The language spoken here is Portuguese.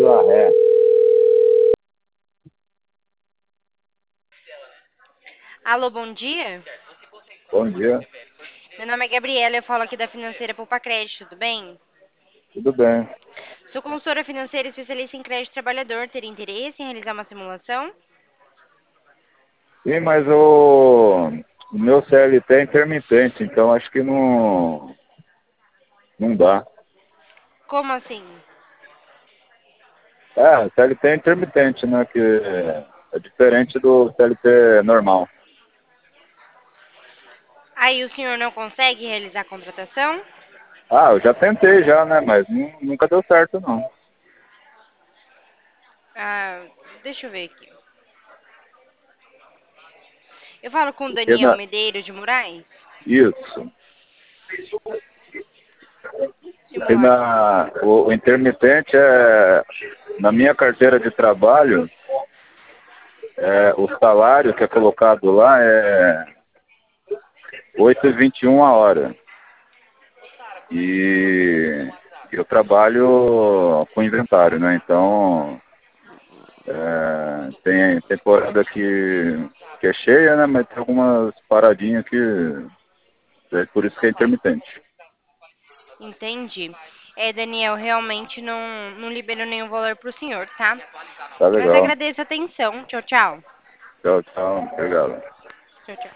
Vila Ré. Alô, bom dia. Bom dia, Meu nome é Gabriela, eu falo aqui da Financeira Poupa Crédito, tudo bem? tudo bem? Sou consultora financeira especialista em crédito trabalhador. Teria interesse em realizar uma simulação? Sim, mas o meu CLT é intermitente, então acho que não dá. Como assim? CLT é intermitente, né? Que é diferente do CLT normal. Aí o senhor não consegue realizar a contratação? Eu já tentei já, né? Mas nunca deu certo, não. Ah, deixa eu ver aqui. Eu falo com o Porque Daniel Medeiros de Moraes? isso. Porque Simulação. o intermitente na minha carteira de trabalho, o salário que é colocado lá é 8,21 a hora. E eu trabalho com inventário, né? Então, tem temporada que é cheia, né? Mas tem algumas paradinhas que é por isso que é intermitente. Entendi. Daniel, realmente não liberou nenhum valor para o senhor, tá? Tá Mas legal. agradeço a atenção. Tchau, tchau. Tchau, tchau. Obrigado. Tchau, tchau.